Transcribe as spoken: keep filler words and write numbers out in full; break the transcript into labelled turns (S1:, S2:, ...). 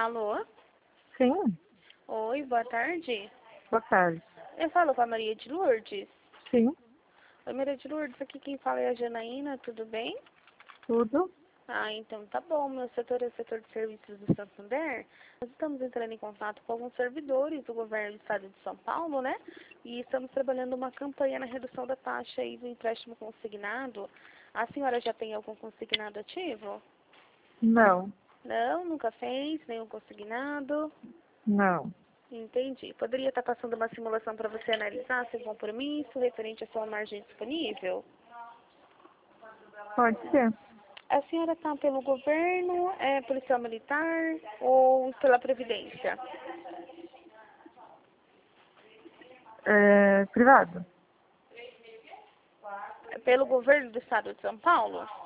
S1: Alô?
S2: Sim,
S1: Oi, boa tarde.
S2: boa tarde.
S1: Eu falo com a Maria de Lourdes.
S2: Sim,
S1: Oi, Maria de Lourdes, aqui quem fala é a Janaína, tudo bem?
S2: tudo.
S1: Ah, então tá bom. Meu setor é o setor de serviços do Santander. Nós estamos entrando em contato com alguns servidores do governo do estado de São Paulo, né? E estamos trabalhando uma campanha na redução da taxa aí do empréstimo consignado. A senhora já tem algum consignado ativo?
S2: Não,
S1: Não, nunca fez nenhum consignado.
S2: não.
S1: Entendi. Poderia estar passando uma simulação para você analisar seu compromisso referente à sua margem disponível?
S2: Pode ser.
S1: A senhora está pelo governo, é policial militar ou pela Previdência?
S2: É, privado?
S1: É pelo governo do estado de São Paulo?